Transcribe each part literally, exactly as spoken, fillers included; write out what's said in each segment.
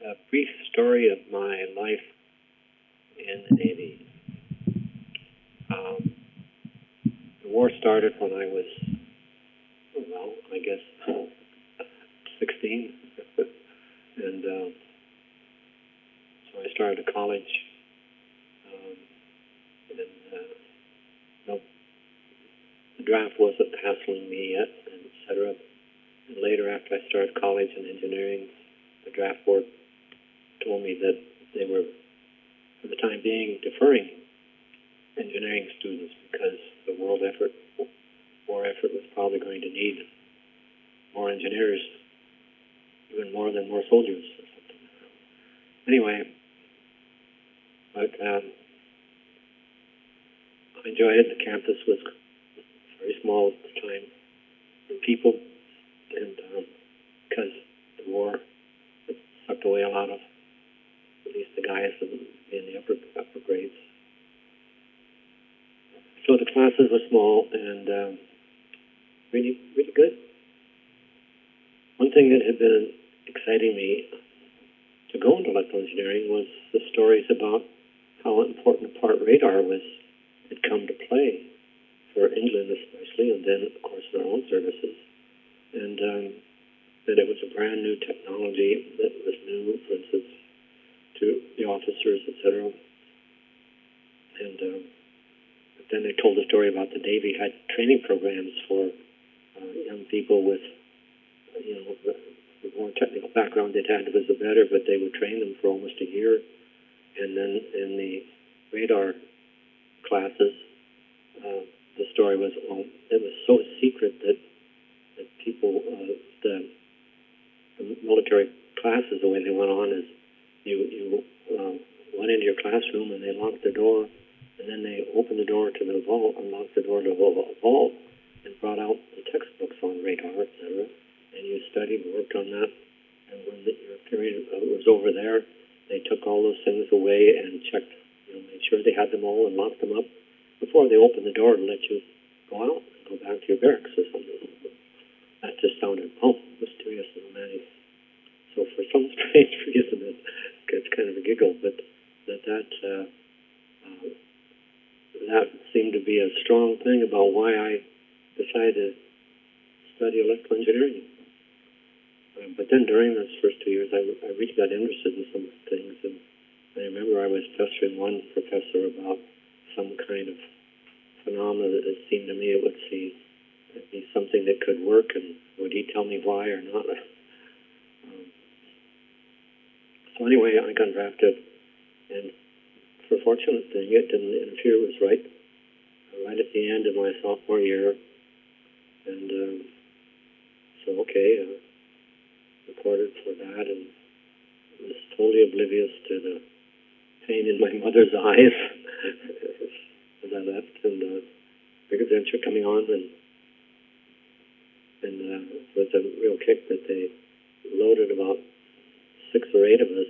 a brief story of my life in the Navy. Um, the war started when I was, well, I guess, sixteen. and um, so I started college. Um, and uh, no, the draft wasn't hassling me yet, and et cetera. And later, after I started college in engineering, the draft board told me that they were, for the time being, deferring engineering students because the world effort, war effort, was probably going to need more engineers, even more than more soldiers or something. Anyway, but um, I enjoyed it. The campus was very small at the time in people, and um, because the war sucked away a lot of, at least the guys in, in the upper upper grades. So the classes were small and um, really, really good. One thing that had been exciting me to go into electrical engineering was the stories about how important a part radar was had come to play for England especially, and then of course in our own services, and um, that it was a brand new technology that was new, for instance, to the officers, et cetera. And um, but then they told a story about the Navy had training programs for uh, young people with, uh, you know, the, the more technical background they'd had was the better, but they would train them for almost a year. And then in the radar classes, uh, the story was, well, it was so secret that, that people, uh, the, the military classes, the way they went on is you, you uh, went into your classroom and they locked the door, and then they opened the door to the vault, unlocked the door to the vault, and brought out the textbooks on radar, et cetera. And you studied, worked on that, and when the, your period was over there, they took all those things away and checked, you know, made sure they had them all and locked them up before they opened the door to let you go out and go back to your barracks or something. That just sounded, oh, mysterious and romantic. So for some strange reason, it gets kind of a giggle, but that that uh, uh, that seemed to be a strong thing about why I decided to study electrical engineering. Uh, but then during those first two years, I, I really got interested in some things, and I remember I was pestering one professor about some kind of phenomena that it seemed to me it would see it'd be something that could work, and would he tell me why or not? Um, so anyway, I got drafted, and for a fortunate thing, it didn't interfere. It was right, right at the end of my sophomore year, and um, so okay, uh, reported for that, and was totally oblivious to the pain in my mother's eyes as I left, and uh, big adventure coming on, and and uh, it was a real kick that they loaded about six or eight of us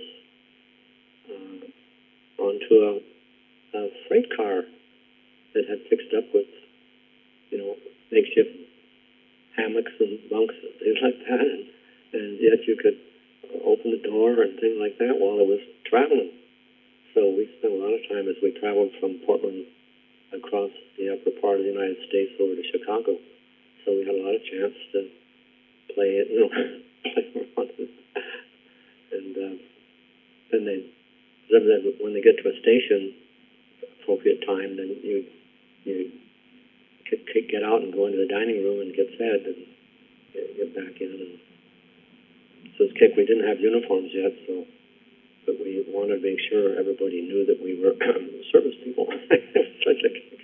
uh, onto a, a freight car that had fixed up with, you know, makeshift hammocks and bunks and things like that, and, and yet you could open the door and things like that while it was traveling. So we spent a lot of time as we traveled from Portland across the upper part of the United States over to Chicago. So we had a lot of chance to play it, you know, play around with it. And uh, then they, then when they get to a station, appropriate time, then you you could, could get out and go into the dining room and get fed and get, get back in. And so it's kick. We didn't have uniforms yet, so but we wanted to make sure everybody knew that we were service people. Such a kick.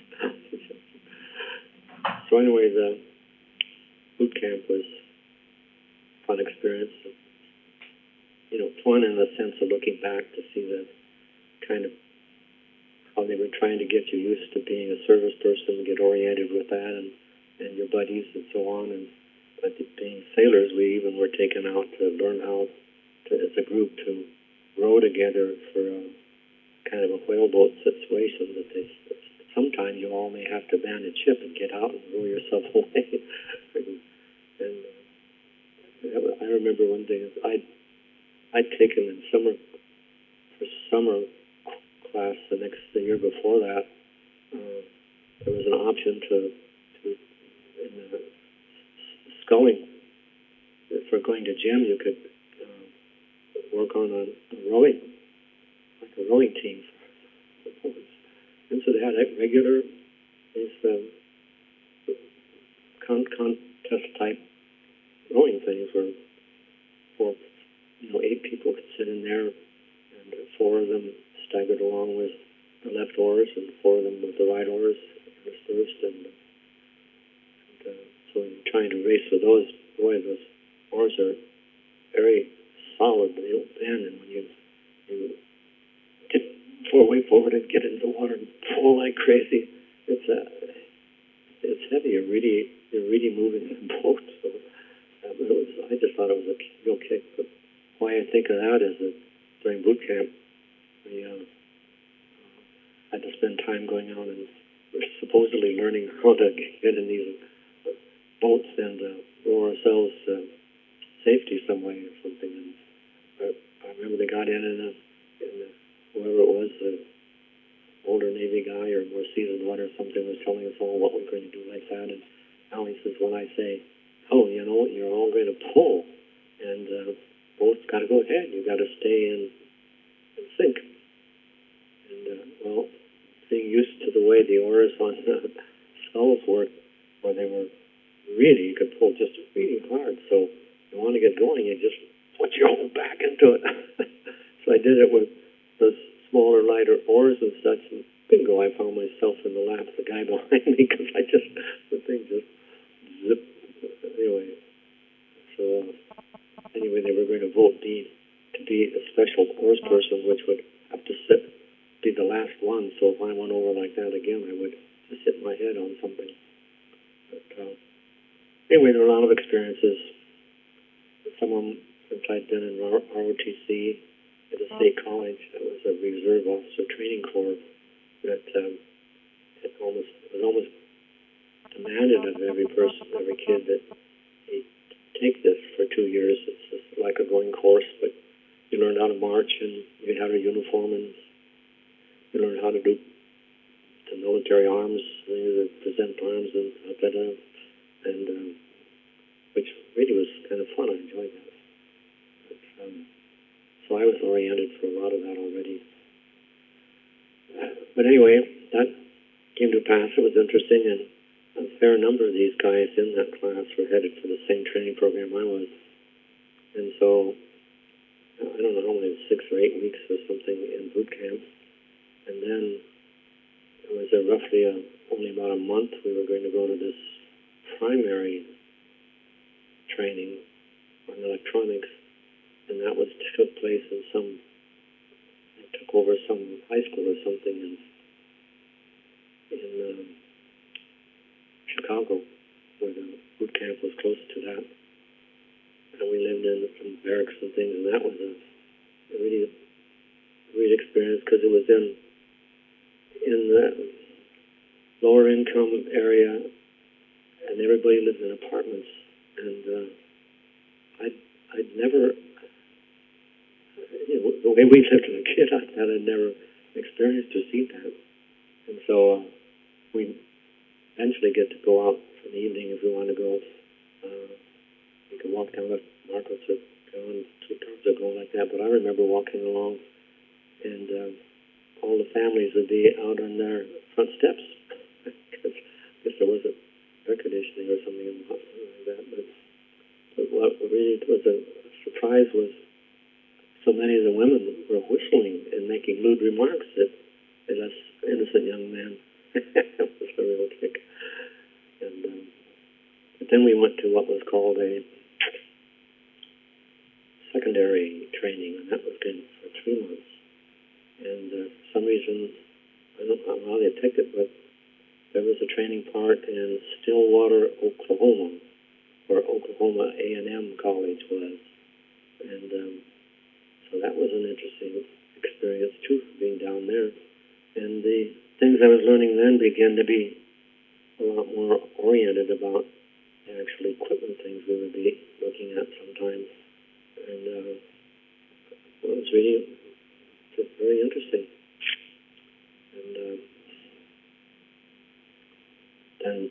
So anyway, the boot camp was a fun experience. You know, fun in the sense of looking back to see the kind of how they were trying to get you used to being a service person, get oriented with that, and, and your buddies and so on. And but being sailors, we even were taken out to learn how to, as a group, to row together for a kind of a whaleboat situation that they sometimes you all may have to abandon ship and get out and row yourself away. and, and uh, I remember one thing, I I'd taken in summer for summer class the next the year before that. Uh, there was an option to to in the sculling for going to gym. You could uh, work on a, a rowing, like a rowing team. And so they had regular these um, con- contest type rowing things where four, you know, eight people could sit in there, and four of them staggered along with the left oars, and four of them with the right oars first, and, and uh, so you're trying to race with those. Boy, those oars are very solid. They don't bend, and when you you get four way forward and get into the water and pull like crazy, it's uh, it's heavy. You're really you're really moving the boat. So um, it was, I just thought it was a real kick. But why I think of that is that during boot camp, we uh, had to spend time going out and supposedly learning how to get in these boats and uh, row ourselves to safety some way or something. And uh, I remember they got in and uh, and, uh, whoever it was, the older Navy guy or more seasoned one or something, was telling us all what we're going to do like that. And now he says, when I say, oh, you know, you're all going to pull, and uh, boats got to go ahead. You got to stay in and sink. And uh, well, being used to the way the oars on uh, sculls worked, where they were really, you could pull just really hard. So you want to get going, you just put your whole back into it. So I did it with the smaller, lighter oars and such, and bingo, I found myself in the lap of the guy behind me because I just, the thing just zipped. Anyway, so uh, anyway, they were going to vote me to be a special oars person, which would have to sit, be the last one. So if I went over like that again, I would just hit my head on something. But uh, anyway, there were a lot of experiences. Some of them, since I'd been in R O T C at a state college, that was a reserve officer training corps that um, it almost it was almost demanded of every person, every kid, that they take this for two years. It's just like a going course, but you learn how to march, and you had a uniform, and you learn how to do the military arms, you know, the present arms, and da, da, da, and um, which really was kind of fun. I enjoyed that. But, um, so I was oriented for a lot of that already. But anyway, that came to pass. It was interesting, and a fair number of these guys in that class were headed for the same training program I was. And so, I don't know how many, six or eight weeks or something in boot camp. And then it was a roughly a, only about a month we were going to go to this primary training on electronics, and that was took place in some, it took over some high school or something in in um, Chicago, where the boot camp was close to that, and we lived in some barracks and things, and that was a, a really, great experience because it was in in the lower income area, and everybody lived in apartments, and uh, I'd I'd never, you know, the way we lived as a kid, I thought I'd never experienced or seen that, and so uh, we eventually get to go out for the evening if we want to go. Uh, you can walk down the Marcos or going two cars are going like that, but I remember walking along, and uh, all the families would be out on their front steps. I guess there was a air conditioning or something like that, but, but what really was a surprise was so many of the women were whistling and making lewd remarks at, at us innocent young men. That was a real kick. And um, but then we went to what was called a secondary training, and that was good for three months. And uh, for some reason, I don't know how they picked it, but there was a training part in Stillwater, Oklahoma, where Oklahoma A and M College was. And um, so that was an interesting experience, too, being down there. And the things I was learning then began to be a lot more oriented about the actual equipment things we would be looking at sometimes. And uh, Well, it was really just very interesting. And uh, then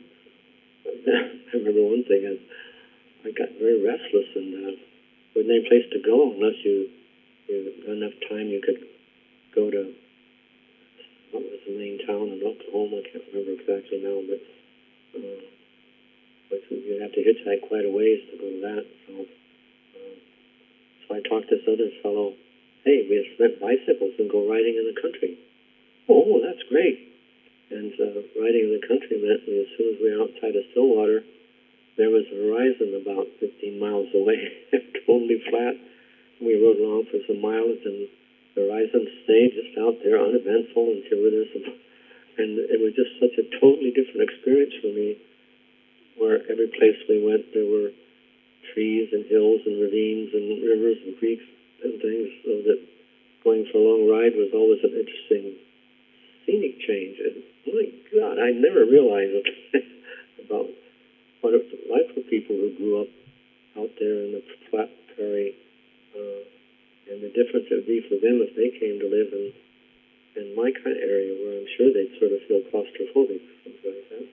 I remember one thing, and I got very restless and uh, wasn't any place to go unless you, you got enough time you could go to, what was the main town in Oklahoma? I can't remember exactly now, but, uh, but you'd have to hitchhike quite a ways to go to that. So, uh, so I talked to this other fellow, hey, we rent bicycles and go riding in the country. Oh, that's great. And uh, riding in the country meant as soon as we were outside of Stillwater, there was a horizon about fifteen miles away, totally flat. We rode along for some miles, and the horizon stayed just out there, uneventful until there's some. And it was just such a totally different experience for me, where every place we went, there were trees and hills and ravines and rivers and creeks and things, so that going for a long ride was always an interesting scenic change. And my God, I never realized about what it's like for people who grew up out there in the flat prairie, uh, and the difference it would be for them if they came to live in, in my kind of area, where I'm sure they'd sort of feel claustrophobic, something like that.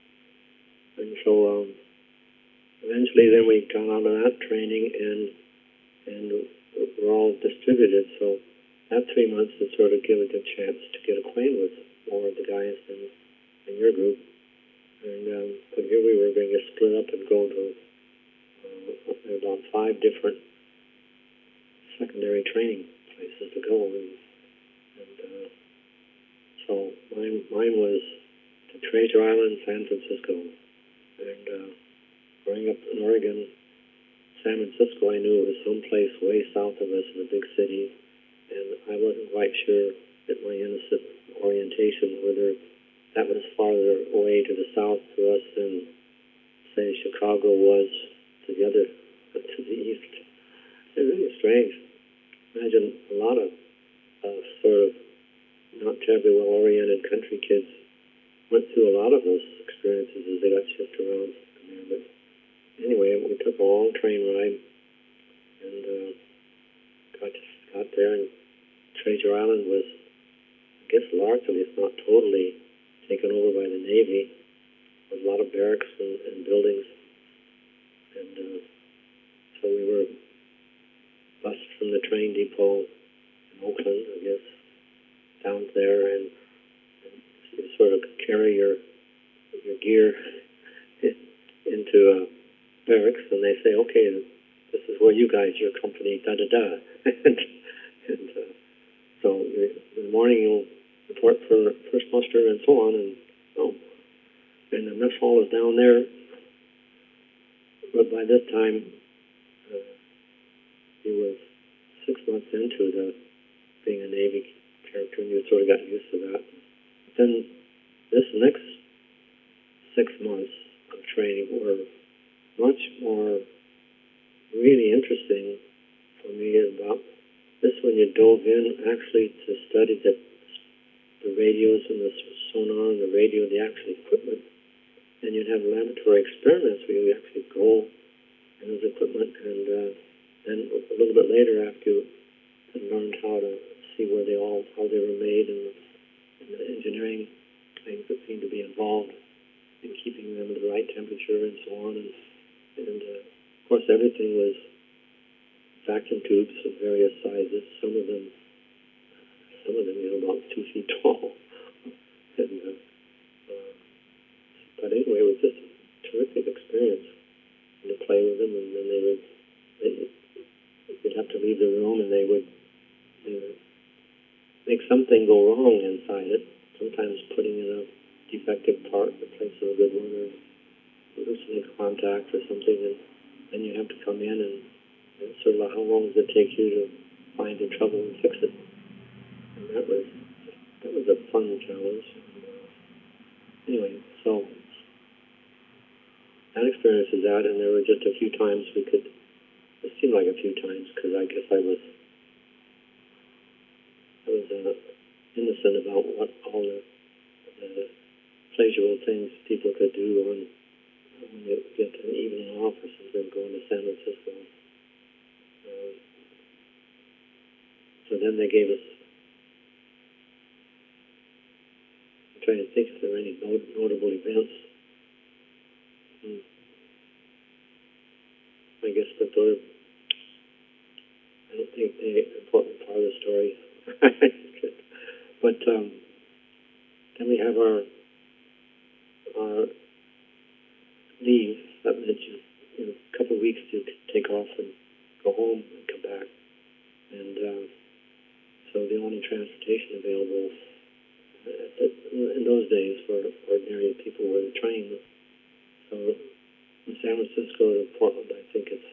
And so um, eventually then we got out of that training, and and we're all distributed. So that three months to sort of give a good chance to get acquainted with more of the guys in, in your group. And um, but here we were going to split up and go to uh, about five different secondary training places to go. And, and uh, so mine, mine was to Treasure Island, San Francisco. And uh, growing up in Oregon, San Francisco, I knew it was someplace way south of us in a big city. And I wasn't quite sure at my innocent orientation whether that was farther away to the south to us than, say, Chicago was to the other, to the east. It's really strange. Imagine a lot of uh, sort of not terribly well-oriented country kids went through a lot of those experiences as they got shifted around. But anyway, we took a long train ride and uh, got, got there, and Treasure Island was, I guess, largely, if not totally, taken over by the Navy. There was a lot of barracks and, and buildings. And uh, so we were bused from the train depot in Oakland, I guess, down there, and, and you sort of carry your your gear into a barracks, and they say, okay, this is where you guys, your company, da-da-da. and and uh, so in the morning you'll report for first muster and so on, and oh, and the mess hall is down there. But by this time, uh, he was six months into the being a Navy character, and you sort of got used to that. But then this next six months of training were much more really interesting for me about this when you dove in actually to study the the radios and the sonar and the radio, the actual equipment. And you'd have laboratory experiments where you actually go in those equipment, and uh, then a little bit later, after you had learned how to see where they all, how they were made, and, and the engineering things that seemed to be involved in keeping them at the right temperature and so on. And, and uh, of course, everything was vacuum tubes of various sizes. Some of them Some of them, you know, about two feet tall. and, uh, uh, but anyway, it was just a terrific experience to play with them, and then they would, they, you'd have to leave the room, and they would, they would make something go wrong inside it, sometimes putting in a defective part in the place of a good one, or loosening contact or something, and then you have to come in, and, and sort of how long does it take you to find the trouble and fix it? And that was that was a fun challenge. Anyway, so that experience is out, and there were just a few times we could. It seemed like a few times because I guess I was I was uh, innocent about what all the, the pleasurable things people could do on when you get an evening off or something going to San Francisco. Uh, So then they gave us, I'm trying to think if there were any not notable events. Hmm. I guess that they're, I don't think they're an important part of the story. But um, then we have our, our leave. That meant you, you know, a couple of weeks to take off and go home and come back. And uh, so the only transportation available uh, in those days for ordinary people were the train. So from San Francisco to Portland, I think it's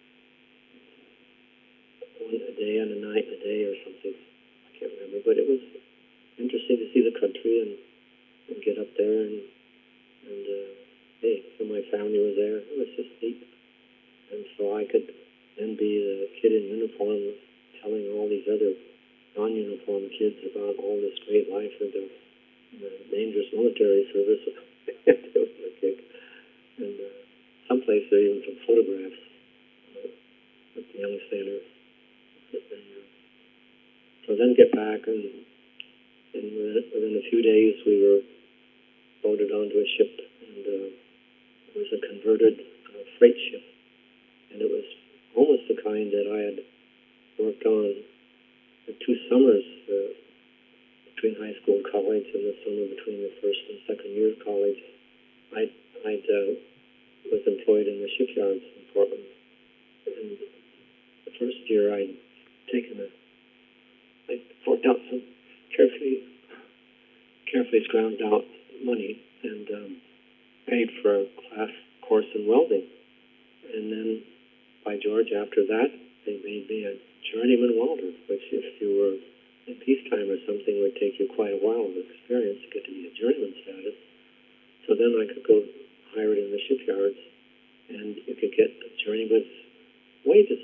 one a day and a night, a day or something. I can't remember, but it was interesting to see the country and, and get up there and and uh, hey, so my family was there. It was just neat, and so I could then be the kid in uniform, telling all these other non-uniform kids about all this great life of the, the dangerous military service. It was a kick, and uh, someplace there even some photographs uh, at the Young Center. And, uh, so then get back and. And within a few days, we were loaded onto a ship, and uh, it was a converted uh, freight ship. And it was almost the kind that I had worked on the two summers uh, between high school and college, and the summer between the first and second year of college. I I'd, uh, was employed in the shipyards in Portland. And the first year, I'd taken a, I forked out some carefully, carefully scrounged out money and um, paid for a class course in welding. And then, by George, after that, they made me a journeyman welder, which if you were in peacetime or something would take you quite a while of experience to get to be a journeyman status. So then I could go hired in the shipyards, and you could get a journeyman's wages.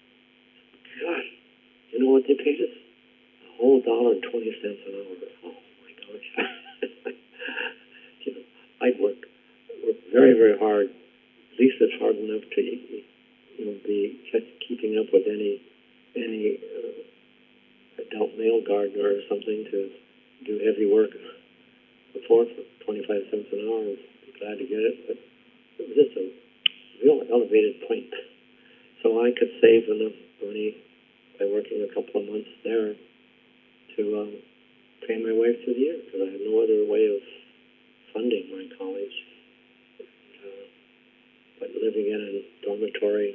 God, you know what they paid us? Whole dollar and twenty cents an hour. Oh my gosh! You know, I'd work work very very hard. At least it's hard enough to you know be keeping up with any any uh, adult male gardener or something to do heavy work before for twenty-five cents an hour. I'd be glad to get it, but it was just a real elevated point. So I could save enough money by working a couple of months there to um, pay my way through the year, because I had no other way of funding my college. Uh, but living in a dormitory,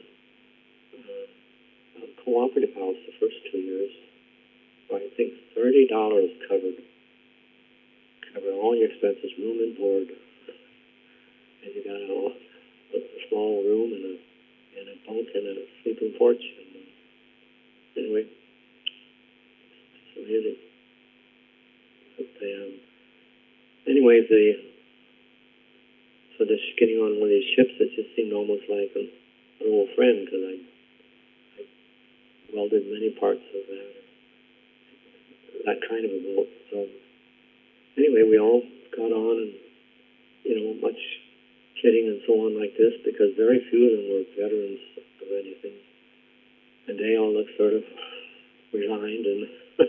uh, a cooperative house the first two years, so I think thirty dollars covered covered all your expenses, room and board, and you got a, a small room and a and a bunk and a sleeping porch. And uh, anyway. Amazing. But they, um, anyways, they, so just getting on one of these ships, it just seemed almost like an, an old friend, because I, I welded many parts of that, that kind of a boat. So anyway, we all got on, and, you know, much kidding and so on like this, because very few of them were veterans of anything. And they all looked sort of resigned, and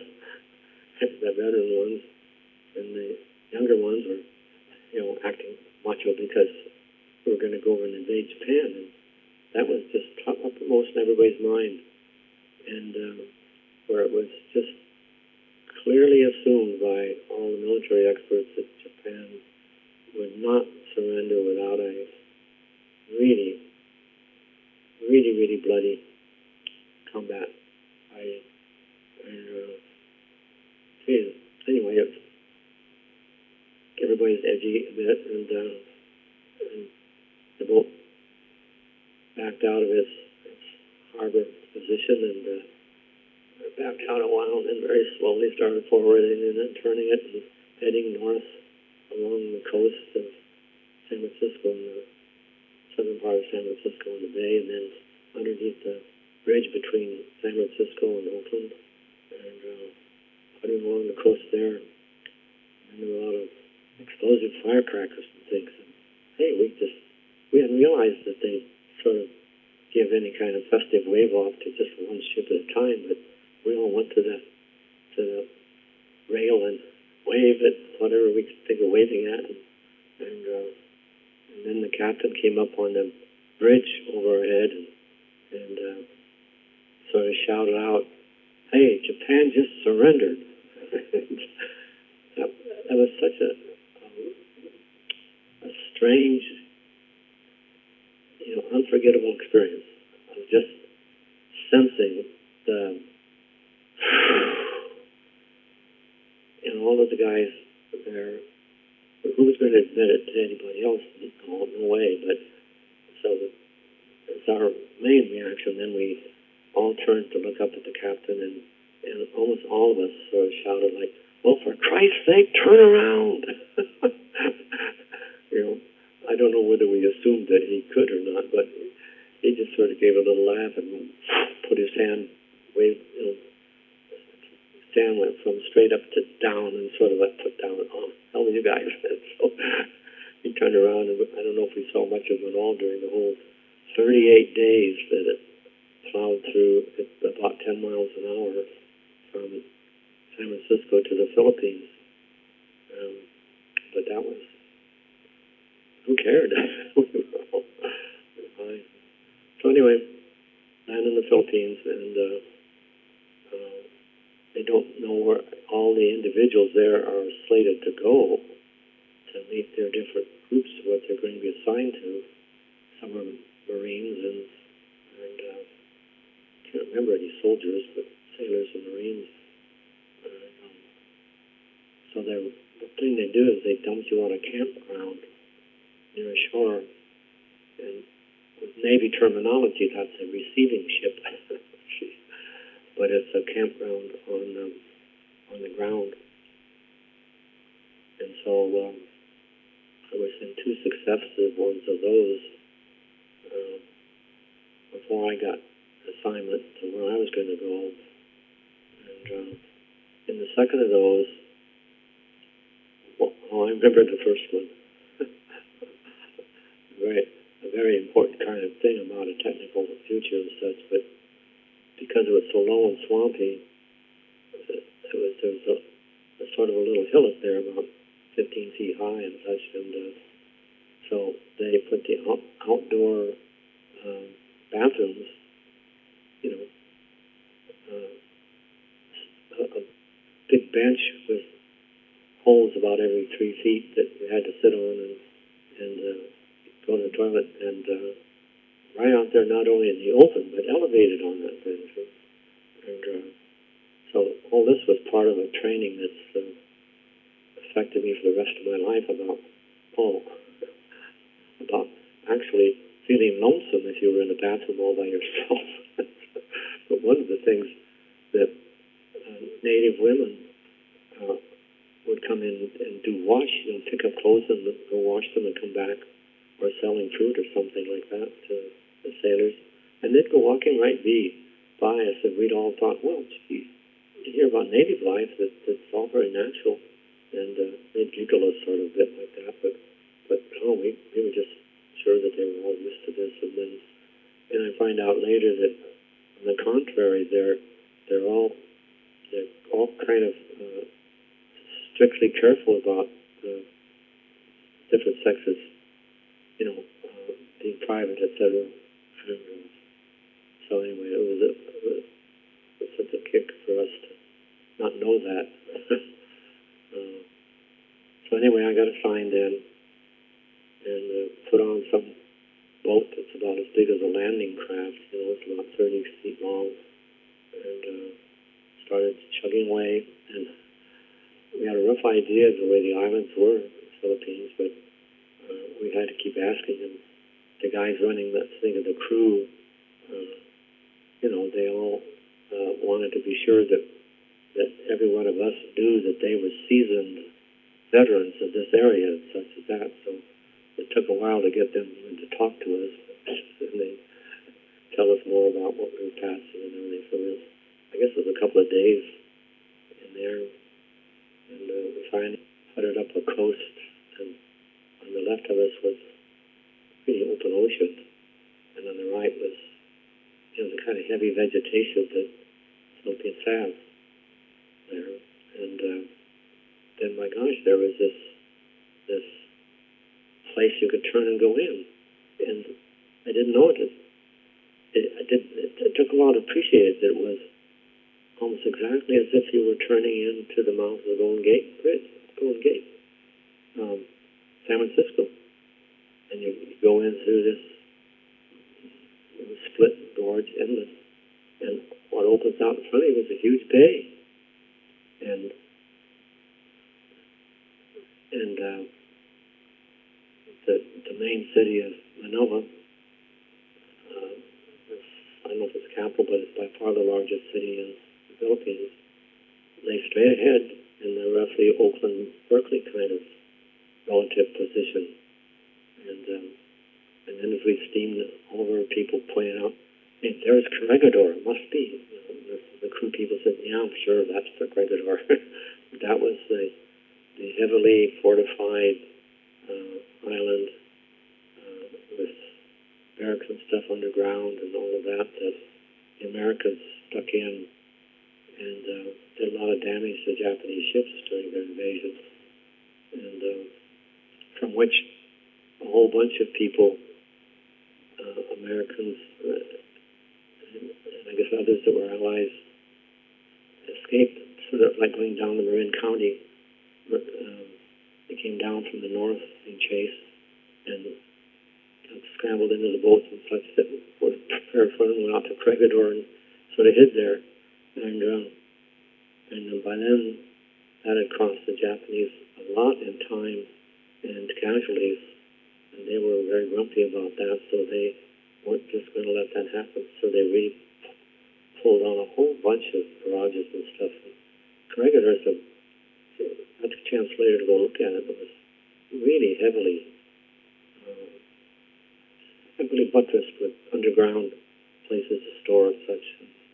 the veteran ones, and the younger ones were, you know, acting macho because we were going to go over and invade Japan, and that was just top uppermost in everybody's mind, and um, where it was just clearly assumed by all the military experts that Japan would not surrender without a really, really, really bloody combat. I, and, uh, geez, anyway, it, everybody's edgy a bit, and, uh, and the boat backed out of its, its harbor position, and uh, backed out a while, and then very slowly started forwarding and then turning it and heading north along the coast of San Francisco, in the southern part of San Francisco in the bay, and then underneath the bridge between San Francisco and Oakland, and uh, putting along the coast there. And there were a lot of explosive firecrackers and things. And, hey, we just, we hadn't realized that they sort of give any kind of festive wave off to just one ship at a time, but we all went to the to the rail and waved at whatever we think we're waving at, and and, uh, and then the captain came up on the bridge overhead and, and uh, sort of shouted out, "Hey, Japan just surrendered." that, that was such a, a, a strange, you know, unforgettable experience of just sensing the, you know, all of the guys there. Who was going to admit it to anybody else? No, no way. But so the, it's our main reaction. Then we all turned to look up at the captain, and, and almost all of us sort of shouted like, "Well, for Christ's sake, turn around!" You know, I don't know whether we assumed that he could or not, but he just sort of gave a little laugh and put his hand, waved, you know, his hand went from straight up to down and sort of like put down, "Oh, hell with you guys." And so he turned around, and I don't know if we saw much of it all during the whole thirty-eight days that it plowed through at about ten miles an hour from San Francisco to the Philippines. Um, but that was, who cared? So anyway, land in the Philippines, and uh, uh, they don't know where all the individuals there are slated to go to meet their different groups, what they're going to be assigned to. Some are Marines and, and uh, I can't remember any soldiers, but sailors and Marines. Uh, um, so the thing they do is they dump you on a campground near a shore, and with Navy terminology, that's a receiving ship. But it's a campground on um, on the ground. And so um, I was in two successive ones of those uh, before I got assignment to where I was going to go. And uh, in the second of those, well, oh, I remember the first one. very, a very important kind of thing about a technical future and such, but because it was so low and swampy, it was, there was a, a sort of a little hillock there about fifteen feet high and such, and uh, so they put the out, outdoor um, bathrooms, you know, uh, a, a big bench with holes about every three feet that you had to sit on and, and uh, go to the toilet, and uh, right out there, not only in the open, but elevated on that thing. So, and uh, so all this was part of a training that's uh, affected me for the rest of my life about, oh, about actually feeling lonesome if you were in the bathroom all by yourself. But one of the things that uh, Native women uh, would come in and do wash, you know, pick up clothes and go wash them and come back, or selling fruit or something like that to the sailors, and they'd go walking right be by us, and we'd all thought, well, gee, you hear about native life, that it's all very natural, and uh, they'd giggle us sort of a bit like that, but but no, we, we were just sure that they were all used to this, and then and I find out later that on the contrary, they're they're all they're all kind of uh, strictly careful about the different sexes, you know, uh, being private, et cetera. And, uh, so anyway, it was, a, it was it was such a kick for us to not know that. uh, so anyway, I got assigned in and uh, put on some boat that's about as big as a landing craft. You know, it's about thirty feet long, and uh, started chugging away. And we had a rough idea of the way the islands were in the Philippines, but uh, we had to keep asking them. The guys running that thing, of the crew, uh, you know, they all uh, wanted to be sure that that every one of us knew that they were seasoned veterans of this area and such as that. So it took a while to get them to talk to us, and they tell us more about what we were passing and everything. So it was, I guess it was a couple of days in there, and uh, we finally putted up a coast, and on the left of us was pretty open ocean, and on the right was, you know, the kind of heavy vegetation that Philippines Ave there, and uh, then my gosh, there was this this place you could turn and go in, and I didn't know it. It, I did, it, it took a while to appreciate it. That it was almost exactly as if you were turning into the mouth of the Golden Gate Bridge, Golden Gate, um, San Francisco, and you, you go in through this split gorge, inlet, and what opens out in front of you was a huge bay, and and uh, the the main city of Manila. Uh, I don't know if it's capital, but it's by far the largest city in the Philippines. Lay straight ahead in the roughly Oakland, Berkeley kind of relative position. And um, and then as we steamed over, people pointed out, hey, there's Corregidor, it must be. You know, the, the crew people said, yeah, I'm sure that's the Corregidor. That was the, the heavily fortified uh, island uh, with barracks and stuff underground and all of that that the Americans stuck in and uh, did a lot of damage to Japanese ships during their invasion, and uh, from which a whole bunch of people, uh, Americans, uh, and, and I guess others that were allies, escaped, sort of like going down the Marin County. Um, they came down from the north being chased and scrambled into the boats and such that were prepared for them, went out to Corregidor and sort of hid there. And um, and by then, that had cost the Japanese a lot in time and casualties, and they were very grumpy about that, so they weren't just going to let that happen. So they really pulled on a whole bunch of barrages and stuff. Corregidor is a, I had a chance later to go look at it, but it was really heavily uh, heavily buttressed with underground places to store and such.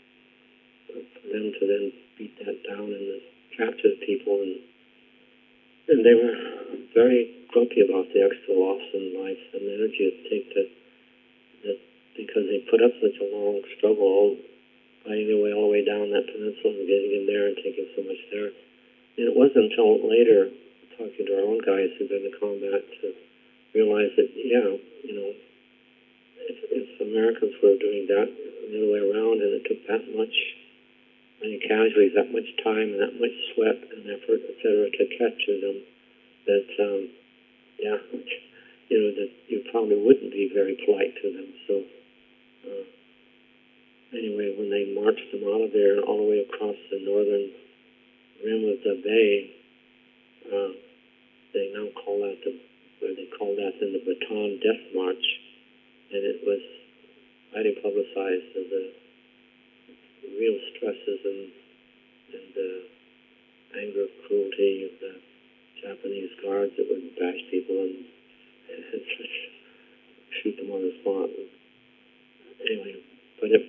For them to then beat that down and capture the people, and and they were very grumpy about the extra loss in life and the energy it take to that because they put up such a long struggle, all fighting their way all the way down that peninsula and getting in there and taking so much there. And it wasn't until later, talking to our own guys who've been in combat, to realize that yeah, you know. If, if Americans were doing that the other way around, and it took that much, many casualties, that much time, and that much sweat and effort, et cetera, to capture them, that um, yeah, you know, that you probably wouldn't be very polite to them. So uh, anyway, when they marched them out of there all the way across the northern rim of the bay, uh, they now call that the, or they call that in the Bataan Death March. And it was highly publicized as the real stresses and, and uh, anger, cruelty of the Japanese guards that would bash people and, and shoot them on the spot. Anyway, but it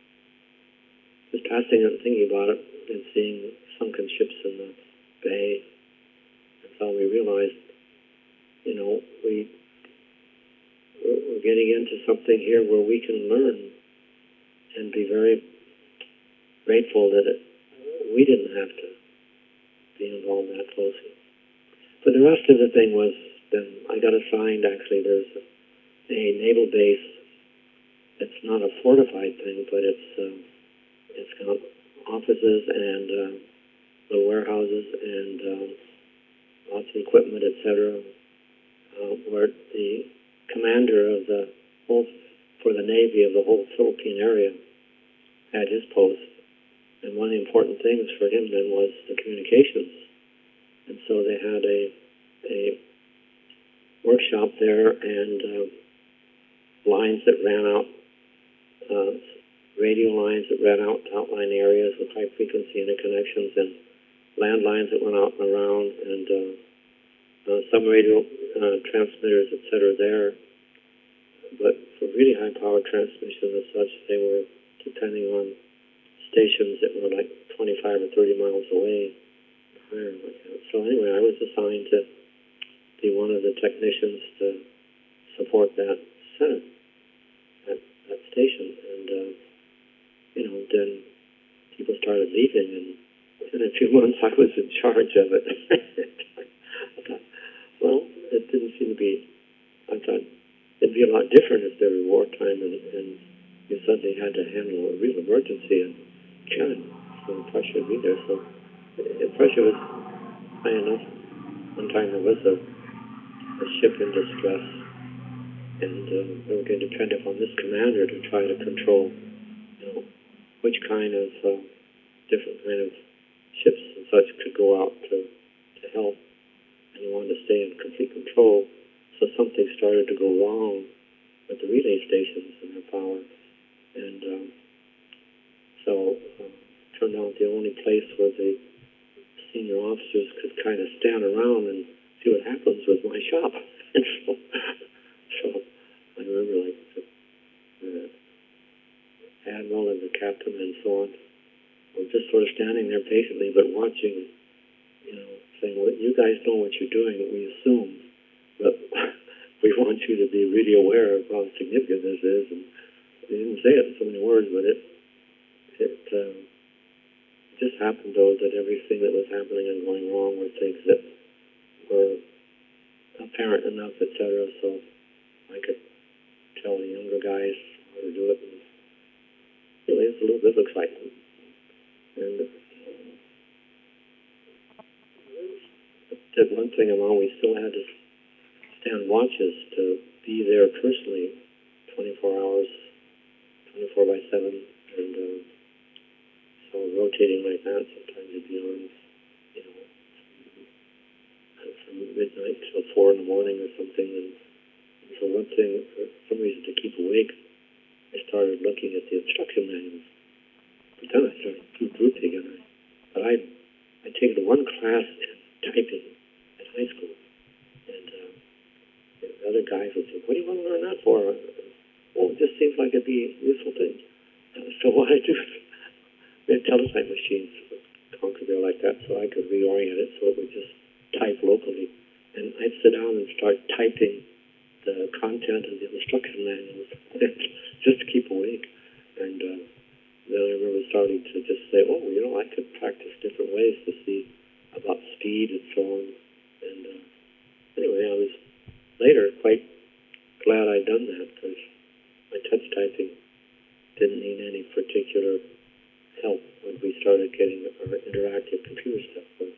was passing and thinking about it and seeing sunken ships in the bay, that's how we realized, you know, we we're getting into something here where we can learn and be very grateful that it, we didn't have to be involved that closely. But the rest of the thing was, then I got assigned, actually, there's a, a naval base. It's not a fortified thing, but it's um, it's got offices and uh, the warehouses and um, lots of equipment, et cetera, uh, where the commander of the whole, for the Navy of the whole Philippine area had his post. And one of the important things for him then was the communications. And so they had a, a workshop there and uh, lines that ran out, uh, radio lines that ran out to outlying areas with high frequency interconnections, and landlines that went out and around, and uh, Uh, some radio uh, transmitters, et cetera, there. But for really high-power transmission and such, they were depending on stations that were like twenty-five or thirty miles away. So anyway, I was assigned to be one of the technicians to support that center, that, that station. And, uh, you know, then people started leaving, and in a few months I was in charge of it. I thought, well, it didn't seem to be, I thought it'd be a lot different if there were wartime and, and you suddenly had to handle a real emergency, and God, so the pressure would be there. So the pressure was high enough. One time there was a, a ship in distress, and um, they were going to depend upon this commander to try to control, you know, which kind of uh, different kind of ships and such could go out to, to help, and you wanted to stay in complete control. So something started to go wrong with the relay stations and their power, and um, so uh, it turned out the only place where the senior officers could kind of stand around and see what happens was my shop. And so, so I remember like the, the admiral and the captain and so on were just sort of standing there patiently, but watching, you know, saying, well, you guys know what you're doing, we assume, but we want you to be really aware of how significant this is. And they didn't say it in so many words, but it, it, um, it just happened, though, that everything that was happening and going wrong were things that were apparent enough, et cetera, so I could tell the younger guys how to do it. And anyway, it's a little bit of excitement. And did one thing along, we still had to stand watches to be there personally, twenty-four hours, twenty-four by seven, and uh, so rotating like that. Sometimes you'd be on, you know, from midnight till four in the morning or something. And so one thing, for some reason, to keep awake, I started looking at the instruction manuals. But then I started grouping, and I, but I, I'd taken one class in typing at high school, and uh, the other guys would say, "What do you want to learn that for?" "Oh, it just seems like it'd be a useful thing." Uh, so what I do, we had teletype machines, Conqueror like that, so I could reorient it so it would just type locally, and I'd sit down and start typing the content of the instruction manuals just to keep awake, and. Uh, Then I remember starting to just say, oh, you know, I could practice different ways to see about speed and so on. And uh, anyway, I was later quite glad I'd done that, because my touch typing didn't need any particular help when we started getting our interactive computer stuff. But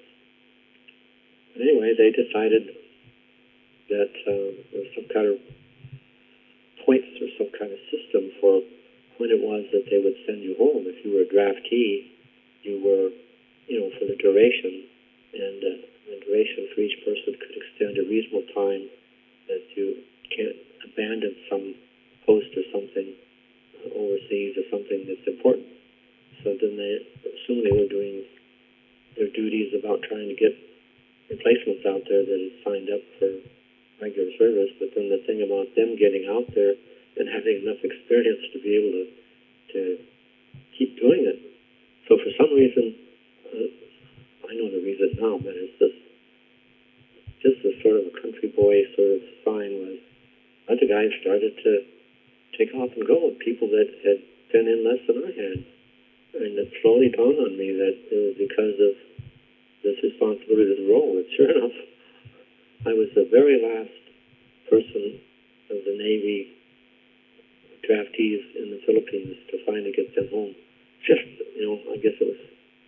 anyway, they decided that uh, there was some kind of points or some kind of system for when it was that they would send you home. If you were a draftee, you were, you know, for the duration, and uh, the duration for each person could extend a reasonable time that you can't abandon some post or something uh, overseas or something that's important. So then they assume they were doing their duties about trying to get replacements out there that had signed up for regular service, but then the thing about them getting out there and having enough experience to be able to, to keep doing it. So for some reason, uh, I know the reason now, but it's just, just a sort of a country boy sort of sign was, other guys started to take off and go, people that had been in less than I had. And it slowly dawned on me that it was because of this responsibility to the role. And sure enough, I was the very last person of the Navy draftees in the Philippines to finally get them home. Just, you know, I guess it was,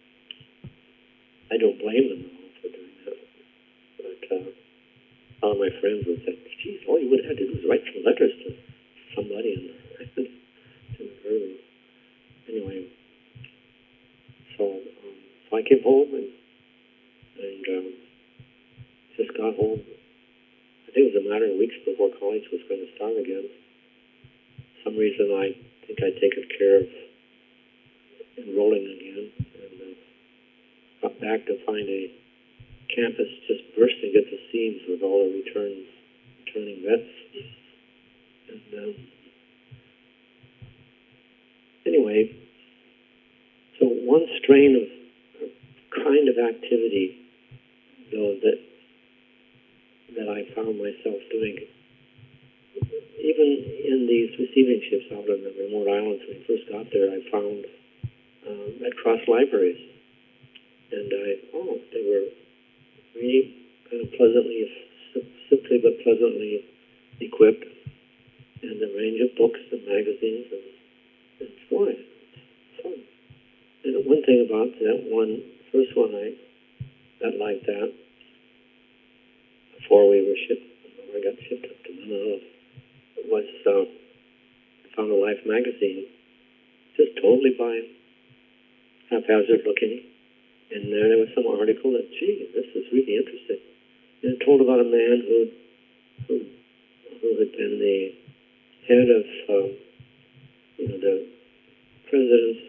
I don't blame them at all for doing that. But uh, all of my friends would say, geez, all you would have had to do was write some letters to somebody and do it early. Anyway, so, um, so I came home and, and um, just got home. I think it was a matter of weeks before college was going to start again. For some reason, I think I'd taken care of enrolling again, and uh, got back to find a campus just bursting at the seams with all the returns, returning vets. And um, anyway, so one strain of kind of activity, though, that that I found myself doing, even in these receiving ships out on the remote islands when I first got there, I found uh, Red Cross libraries. And I, oh, they were really kind of pleasantly, simply but pleasantly equipped, and a range of books and magazines and, and so on. Fun. And one thing about that one, first one I got like that, before we were shipped, before I got shipped up to Manila, was uh, I found a Life magazine, just totally by haphazard looking, and there, there was some article that, gee, this is really interesting. And it told about a man who who, who had been the head of um, you know the president's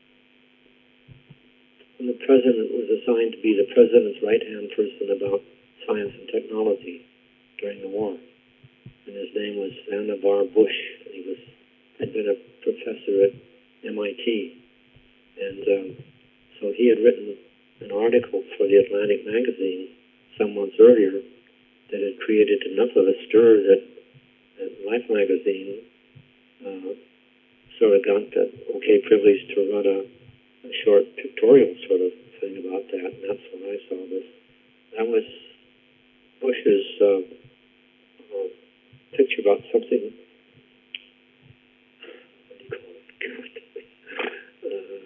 when the president was assigned to be the president's right-hand person about science and technology during the war. And his name was Vannevar Bush, and he was had been a professor at M I T. And um, so he had written an article for the Atlantic magazine some months earlier that had created enough of a stir that, that Life magazine uh, sort of got the okay privilege to run a, a short pictorial sort of thing about that, and that's when I saw this. That was Bush's uh, uh, picture about something, what do you call it? God. Uh,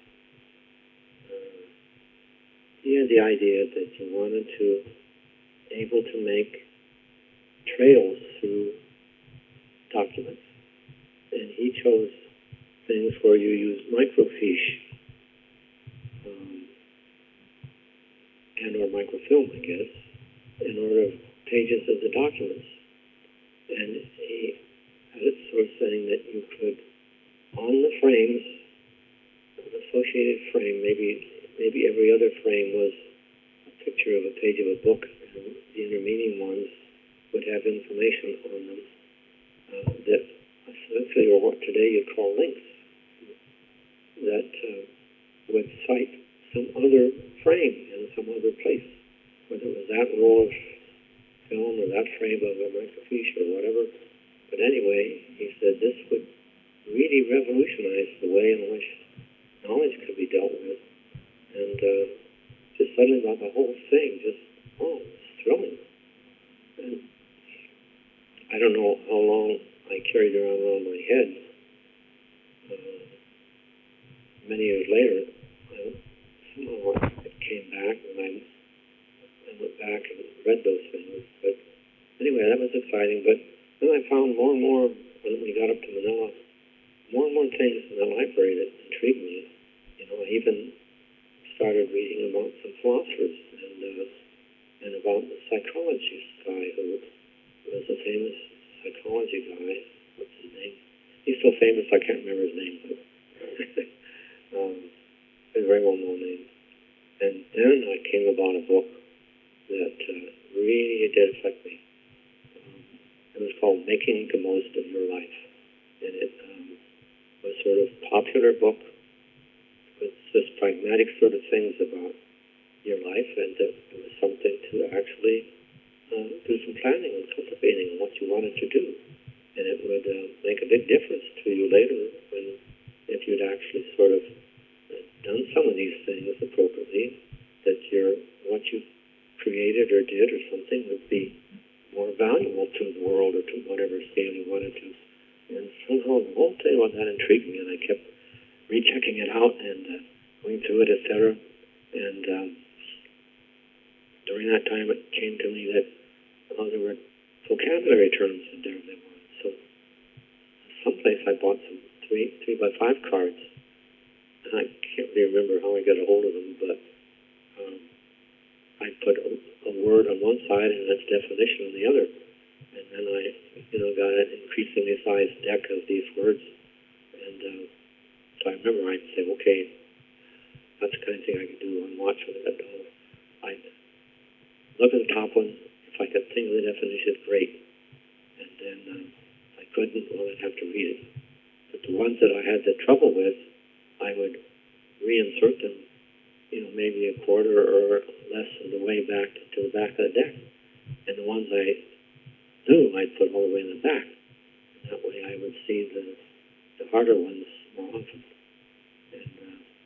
uh, he had the idea that you wanted to able to make trails through documents. And he chose things where you use microfiche um, and or microfilm, I guess, in order of pages of the documents. And he had it sort of saying that you could, on the frames, an associated frame, maybe maybe every other frame was a picture of a page of a book, and the intervening ones would have information on them uh, that essentially are what today you'd call links that uh, would cite some other frame in some other place, whether it was that roll of film or that frame of a microfiche or whatever. But anyway, he said this would really revolutionize the way in which knowledge could be dealt with. And uh, just suddenly about the whole thing, just, oh, it's thrilling. And I don't know how long I carried it around around my head. Uh, many years later, I, somehow it came back, and I, I went back and read those things. But anyway, that was exciting. But then I found more and more, when we got up to Manila, more and more things in the library that intrigued me. You know, I even started reading about some philosophers and uh, and about the psychologist guy who was a famous psychology guy. What's his name? He's so famous I can't remember his name, but um, a very well-known name. And then I came about a book that uh, really did affect me. Um, it was called Making the Most of Your Life, and it um, was sort of a popular book with just pragmatic sort of things about your life, and that it was something to actually uh, do some planning and cultivating on what you wanted to do. And it would uh, make a big difference to you later when, if you'd actually sort of done some of these things appropriately, that your, what you created or did or something would be more valuable to the world or to whatever scale you wanted to. And somehow the whole thing about that intrigued me, and I kept rechecking it out and uh, going through it, et cetera. And um, during that time, it came to me that oh, there were vocabulary terms in there that were. So, someplace I bought some three three by five cards, and I can't really remember how I got a hold of them, but um, I put a, a word on one side and its definition on the other, and then I, you know, got an increasingly sized deck of these words, and. Uh, So I remember I'd say, okay, that's the kind of thing I could do on watch with that dog. I'd look at the top one. If I could think of the definition, great. And then um, if I couldn't, well, I'd have to read it. But the ones that I had the trouble with, I would reinsert them, you know, maybe a quarter or less of the way back to the back of the deck. And the ones I knew, I'd put all the way in the back. And that way I would see the, the harder ones more often. And uh,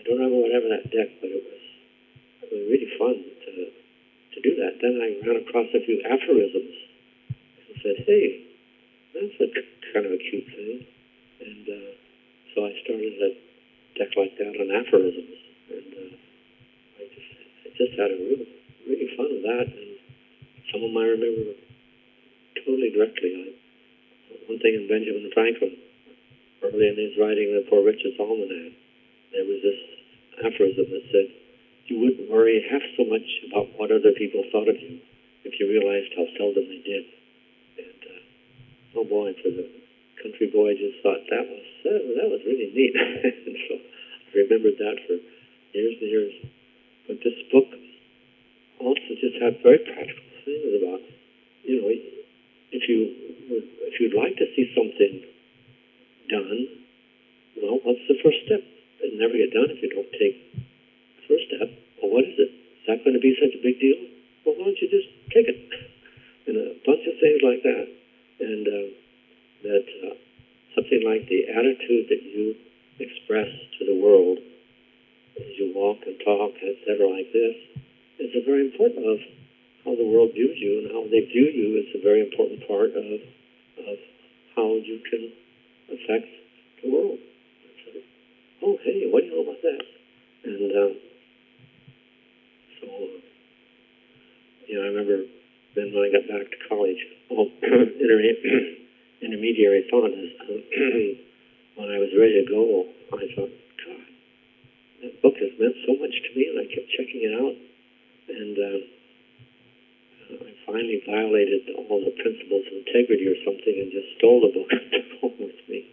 I don't remember whatever that deck, but it was, it was really fun to to do that. Then I ran across a few aphorisms and said, hey, that's a kind of a cute thing. And uh, so I started a deck like that on aphorisms. And uh, I just I just had a real, really fun with that. And some of them I remember totally directly. I, one thing in Benjamin Franklin, early in his writing, the Poor Richard's Almanac, there was this aphorism that said, you wouldn't worry half so much about what other people thought of you if you realized how seldom they did. And uh, oh boy, for the country boy, I just thought that was uh, that was really neat. And so I remembered that for years and years. But this book also just had very practical things about, you know, if you would, if you'd like to see something done, well, what's the first step? It'll never get done if you don't take the first step. Well, what is it? Is that going to be such a big deal? Well, why don't you just take it? And a bunch of things like that. And uh, that uh, something like the attitude that you express to the world as you walk and talk, et cetera, like this, is a very important of how the world views you, and how they view you is a very important part of of how you can affect the world. So, oh, hey, what do you know about that? And uh, so, uh, you know, I remember then when I got back to college, oh, inter- intermediary thought is, uh, when I was ready to go, I thought, God, that book has meant so much to me, and I kept checking it out. And uh, I finally violated all the principles of integrity or something and just stole the book and took home with me.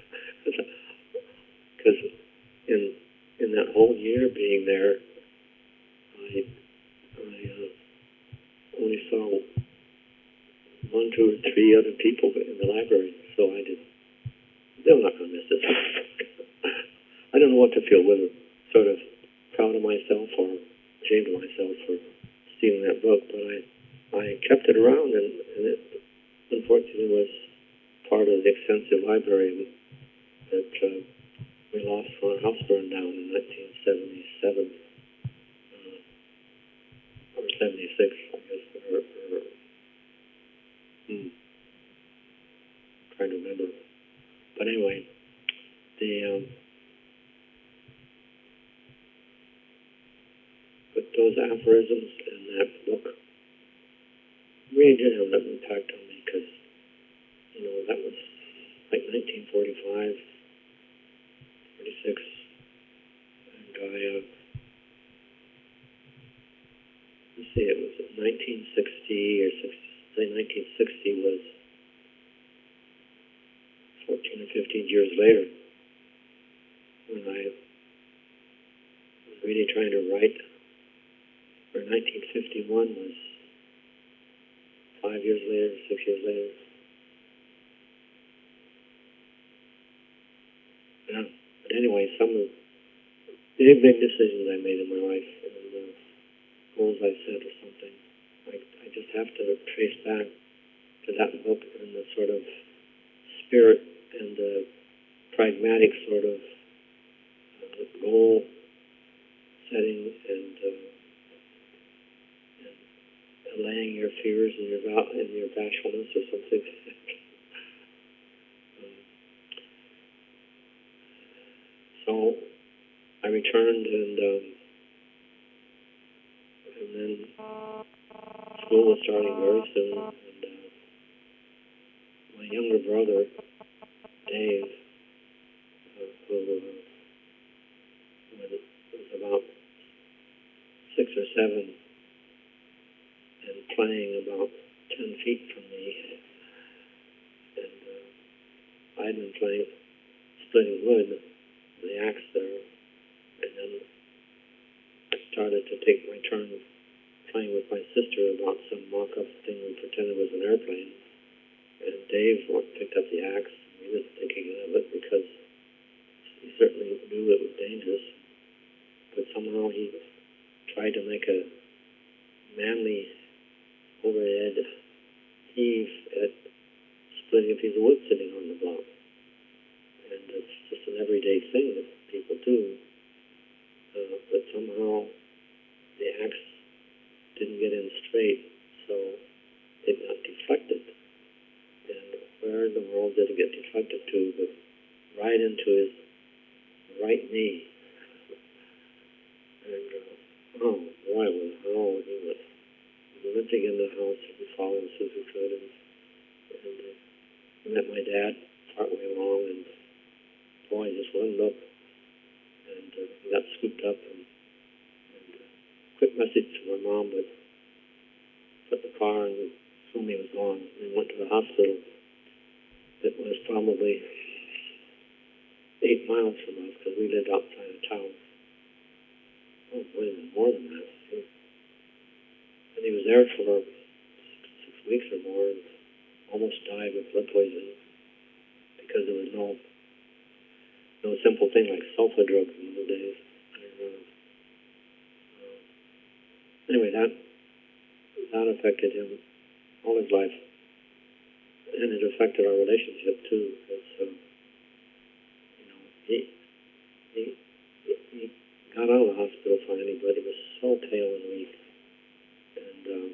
Because in in that whole year being there, I, I uh, only saw one, two, or three other people in the library. So I did. They're not going to miss this. I don't know what to feel, whether sort of proud of myself or ashamed of myself for stealing that book, but I I kept it around, and, and it unfortunately was part of the extensive library that uh, we lost when our house burned down in nineteen seventy-seven, uh, or seventy-six, I guess, or, or hmm, trying to remember. But anyway, the um, but those aphorisms in that book really did have an impact on me, because, you know, that was like nineteen forty-five, forty-six, and I, uh, let's see, it was nineteen sixty, or sixty, say nineteen sixty was fourteen or fifteen years later, when I was really trying to write, or nineteen fifty-one was five years later, six years later. Yeah. But anyway, some of the big decisions I made in my life, and the goals I set or something, I, I just have to trace back to that book and the sort of spirit and the pragmatic sort of uh, goal setting and, uh, and allaying your fears and your and your bashfulness or something. um, so I returned, and um, and then school was starting very soon, and uh, my younger brother, Dave, uh, who uh, was about six or seven and playing about ten feet from me, and uh, I'd been playing, splitting wood, the axe there, and then I started to take my turn playing with my sister about some mock-up thing we pretended was an airplane, and Dave picked up the axe. He was thinking of it because he certainly knew it was dangerous, but somehow he tried to make a manly overhead heave at splitting a piece of wood sitting on the block. And it's just an everyday thing that people do. uh, but somehow the axe didn't get in straight, so it got deflected. And where in the world did it get deflected to? But right into his right knee. And, uh, oh, boy, was how he was limping in the house. We followed him as soon as we could. And, and uh, I met my dad partway along, and boy, just one look. And uh, we got scooped up. And, and uh, quick message to my mom, but put the car and assumed he was gone. We went to the hospital. It was probably eight miles from us because we lived outside of town. Oh, boy, even more than that. And he was there for six weeks or more and almost died with blood poisoning because there was no no simple thing like sulfa drugs in those days. And, uh, uh, anyway, that that affected him all his life, and it affected our relationship too. Because uh, you know, he he he got out of the hospital finally, but he was so pale and weak, and um,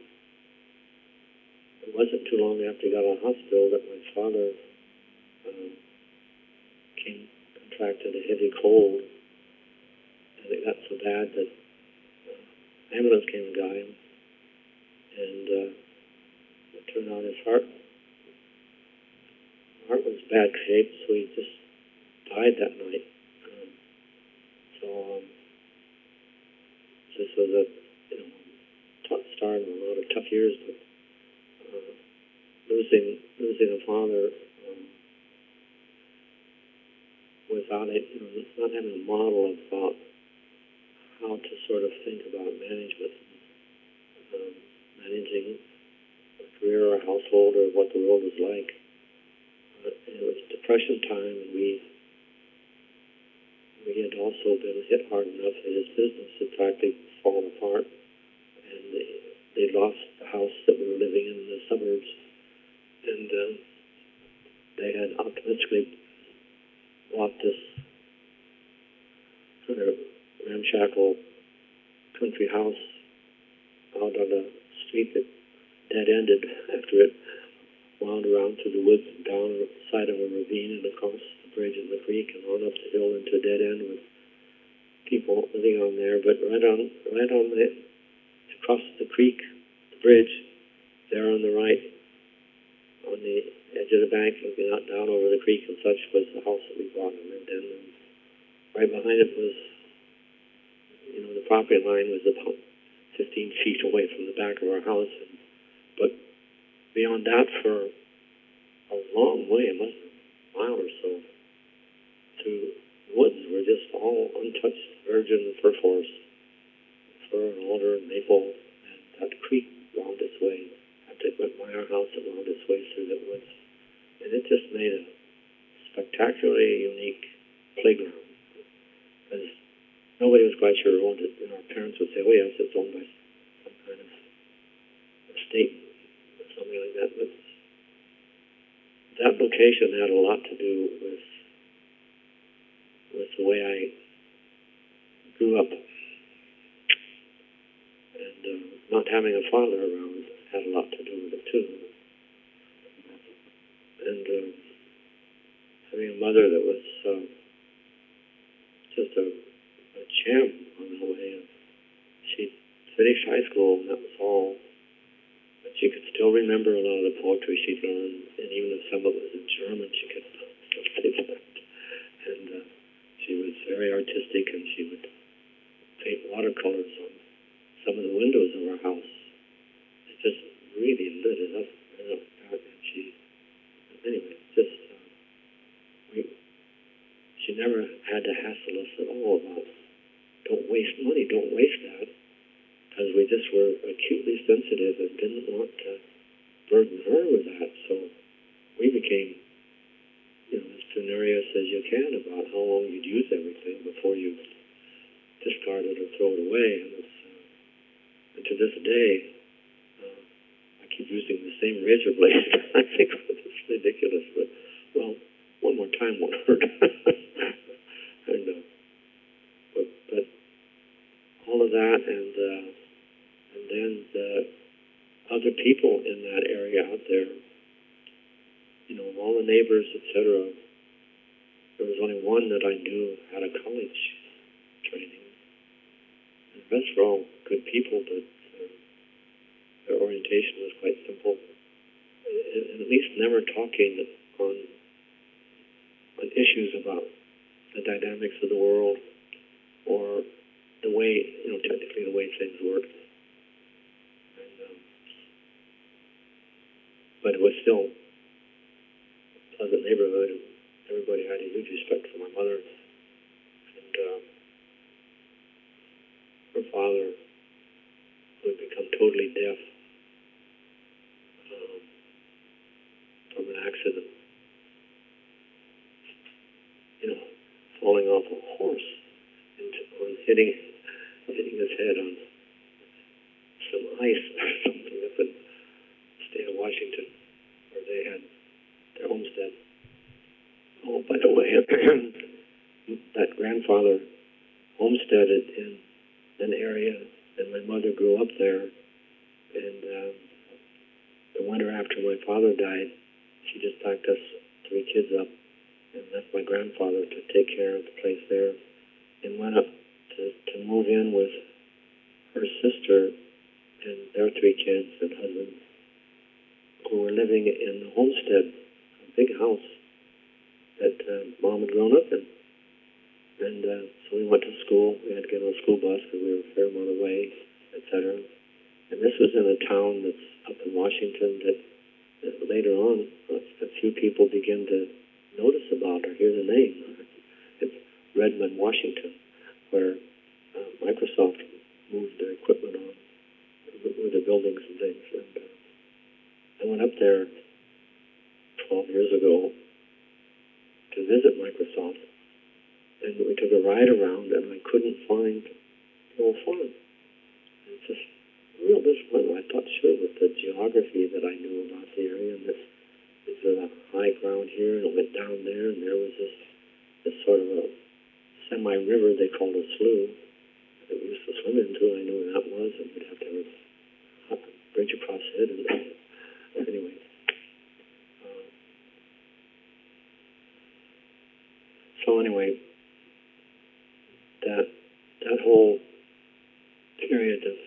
it wasn't too long after he got out of the hospital that my father um, came contracted a heavy cold, and it got so bad that uh, ambulance came and got him, and uh, it turned out his heart heart was in bad shape, so he just died that night. Um, so um, this was a you know tough start and a lot of tough years, but uh, losing losing a father um, without it, you know, not having a model about how to sort of think about management, um, managing a career or a household or what the world was like. Uh, it was Depression time, and we we had also been hit hard enough that his business had practically fallen apart, and they they lost the house that we were living in in the suburbs, and um, they had optimistically bought this kind of ramshackle country house out on a street that dead-ended after it wound around through the woods and down the side of a ravine and across the bridge in the creek and on up the hill into a dead end with people living on there. But right on, right on the across the creek, the bridge, there on the right, on the edge of the bank, looking out down over the creek and such, was the house that we bought and lived in. And right behind it was, you know, the property line was about fifteen feet away from the back of our house. And, but beyond that, for a long way, a mile or so, to woods were just all untouched virgin fir forests, fir and alder and maple, and that creek wound its way. After it went by our house, it wound its way through the woods. And it just made a spectacularly unique playground. Because nobody was quite sure who owned it. And our parents would say, oh yes, it's owned by some kind of estate or something like that. But that location had a lot to do with with the way I grew up. And uh, not having a father around had a lot to do with it too. And uh, having a mother that was uh, just a, a champ on the way. She finished high school, and that was all. But she could still remember a lot of the poetry she'd learned, and even if some of it was in German, she could still say that. And uh, she was very artistic, and she would paint watercolors on some of the windows of our house. It just really lit it up. And she, anyway, just uh, we. She never had to hassle us at all about don't waste money, don't waste that, because we just were acutely sensitive and didn't want to burden her with that. So we became, you know, as penurious as you can about how long you'd use everything before you discard it or throw it away. And, it's, uh, and to this day, uh, I keep using the same razor blade. I think it's ridiculous, but well, one more time won't hurt. and, uh, but, but of that, and uh, and then the other people in that area out there, you know, all the neighbors, et cetera. There was only one that I knew had a college training. The rest were all good people, but uh, their orientation was quite simple, and, and at least never talking on on issues about the dynamics of the world or the way, you know, technically the way things work. And, um, but it was still a pleasant neighborhood, and everybody had a huge respect for my mother. And uh, her father, who had become totally deaf um, from an accident, you know, falling off a horse and on hitting hitting his head on some ice or something up in the state of Washington, where they had their homestead. Oh, by the way, that grandfather homesteaded in an area, and my mother grew up there. And um, the winter after my father died, she just packed us three kids up and left my grandfather to take care of the place there, and went up to, to move in with her sister and their three kids and husband, who were living in the homestead, a big house that uh, Mom had grown up in. And uh, so we went to school. We had to get on a school bus because we were a fair amount away, et cetera. And this was in a town that's up in Washington that, that later on a, a few people began to notice about or hear the name. It's Redmond, Washington, where uh, Microsoft moved their equipment on, with their buildings and things. And uh, I went up there twelve years ago to visit Microsoft, and we took a ride around, and I couldn't find the old farm. And it's just real disappointment. I thought, sure, with the geography that I knew about the area, and this, this is a high ground here, and it went down there, and there was this, this sort of a semi-river they called a slough that we used to swim into. I knew where that was, and we'd have to have a bridge across it. And anyway, uh, so anyway, that that whole period of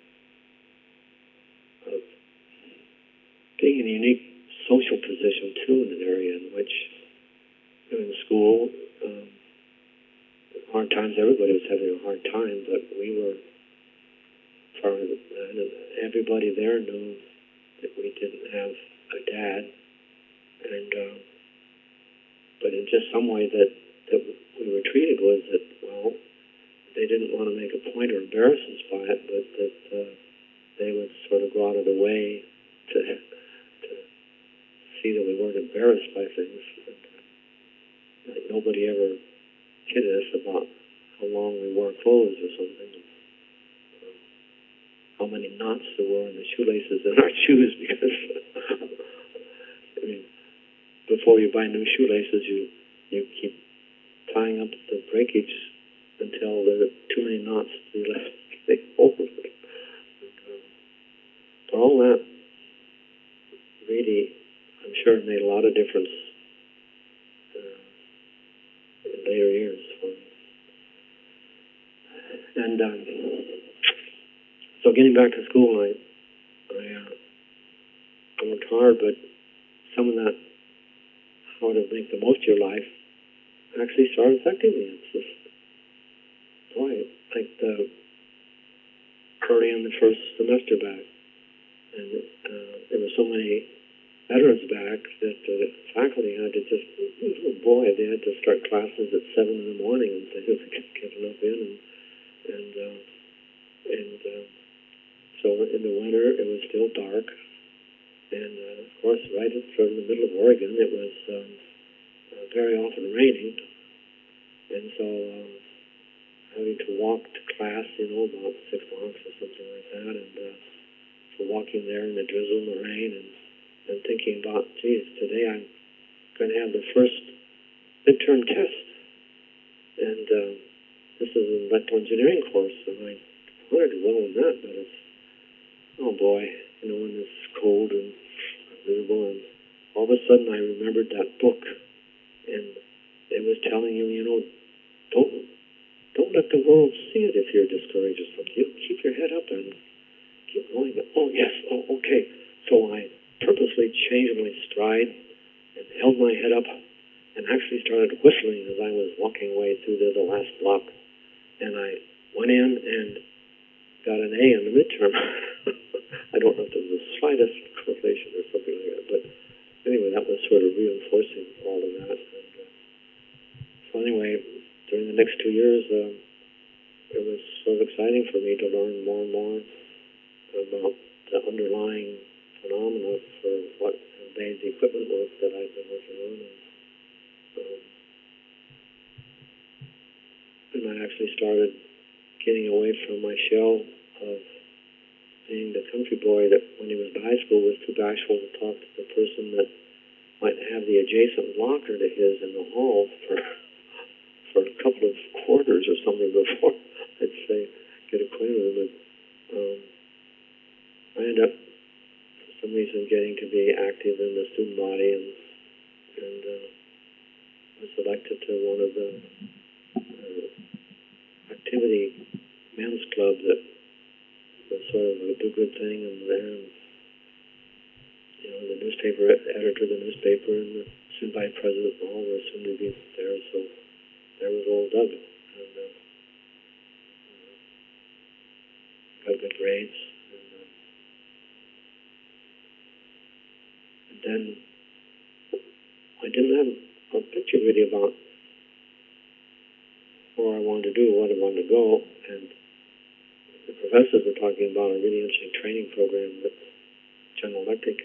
of being in a unique social position too, in an area in which, you know, in school, um, hard times. Everybody was having a hard time, but we were far. And everybody there knew that we didn't have a dad, and um, but in just some way that that we were treated was that, well, they didn't want to make a point or embarrass us by it, but that uh, they would sort of go out of their way to, to see that we weren't embarrassed by things. And, uh, like nobody ever kidded us about how long we wore clothes or something, and, uh, how many knots there were in the shoelaces in our shoes, because I mean, before you buy new shoelaces, you you keep tying up the breakage until there are too many knots to be left to hold it. But all that really, I'm sure, made a lot of difference uh, in later years for me. And um, so getting back to school, I, I, uh, I worked hard, but some of that, how to make the most of your life, actually started affecting me. It's just, boy, like the early in the first semester back, and uh, there were so many veterans back that uh, the faculty had to just, oh boy, they had to start classes at seven in the morning and say, we can't get enough in, and and uh, and uh, so in the winter it was still dark, and uh, of course, right in sort of the middle of Oregon, it was um, uh, very often raining, and so. Um, having to walk to class, you know, about six blocks or something like that, and uh, so walking there in the drizzle and the rain, and, and thinking about, geez, today I'm going to have the first midterm test, and uh, this is an electrical engineering course, and I wanted to well in that, but it's, oh boy, you know, when it's cold and miserable, and all of a sudden I remembered that book, and it was telling you, you know, don't don't let the world see it if you're discouraged or something. You keep your head up and keep going. Oh yes, oh okay. So I purposely changed my stride and held my head up and actually started whistling as I was walking away through the, the last block. And I went in and got an A in the midterm. I don't know if there was the slightest correlation or something like that, but anyway, that was sort of reinforcing all of that. And, uh, so anyway, during the next two years, uh, it was sort of exciting for me to learn more and more about the underlying phenomena for what made the equipment work that I've been working on. And, um, and I actually started getting away from my shell of being the country boy that when he was in high school was too bashful to talk to the person that might have the adjacent locker to his in the hall for for a couple of quarters or something before I'd say get acquainted with him. And, um, I ended up, for some reason, getting to be active in the student body, and and uh, was elected to one of the uh, activity men's club that was sort of a do-good thing, and then, you know, the newspaper editor of the newspaper and the student body president and all were soon to be there, so there was old Doug, and uh, got good grades, and, uh, and then I didn't have a picture really about where I wanted to do, what I wanted to go, and the professors were talking about a really interesting training program that General Electric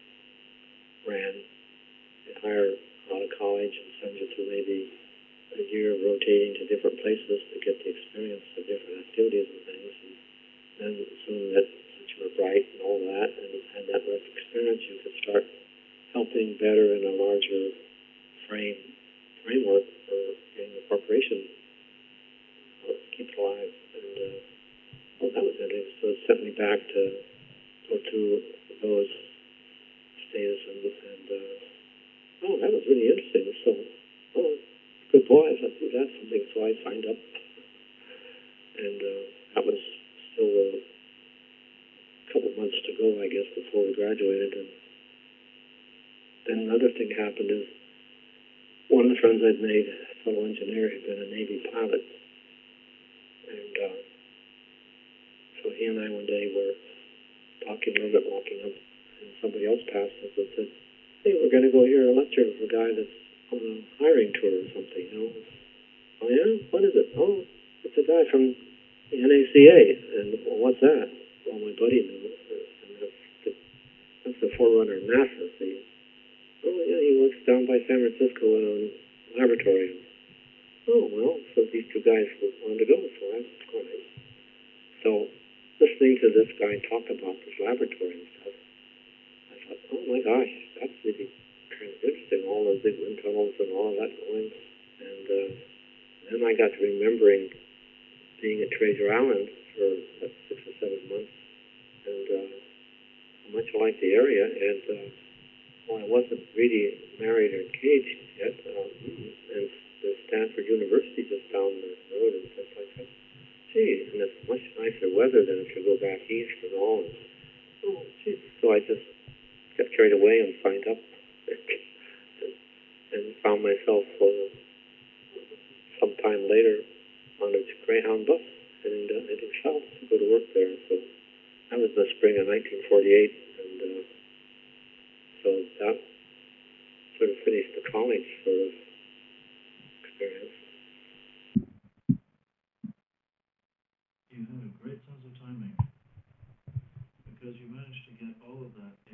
ran. They hire out of college and send you through maybe a year of rotating to different places to get the experience of different activities and things. And then assuming that since you were bright and all that and had that rough experience, you could start helping better in a larger frame framework for getting the corporation uh, keep it alive. And uh, well, that was interesting. So it sent me back to go through those status and, and uh, oh, that was really interesting. So, oh, good boy, I thought, that's something. So I signed up, and uh, that was still a couple months to go, I guess, before we graduated. And then another thing happened is one of the friends I'd made, a fellow engineer, had been a Navy pilot, and uh, so he and I one day were talking a little bit, walking up, and somebody else passed us and said, "Hey, we're going to go hear a lecture of a guy that's on a hiring tour or something, you know." "Oh, yeah? What is it?" "Oh, it's a guy from the N A C A." "And well, what's that?" "Well, my buddy knew. And that's, the, that's the forerunner of NASA, see." "Oh, yeah, he works down by San Francisco in a laboratory." "Oh, well, so these two guys wanted to go, so that's all right." So, listening to this guy talk about this laboratory and stuff, I thought, oh my gosh, that's really kind of interesting, all those big wind tunnels and all of that going. And uh, then I got to remembering being at Treasure Island for uh, six or seven months, and uh, how much I liked the area. And uh, well, I wasn't really married or engaged yet, um, and the Stanford University just down the road and stuff like that. Gee, and it's much nicer weather than if you go back east and all. And, oh, gee. So I just got carried away and signed up and, and found myself uh, sometime later on a Greyhound bus heading, to, heading south to go to work there. So that was the spring of nineteen forty-eight, and uh, so that sort of finished the college sort of experience. You had a great sense of timing because you managed to get all of that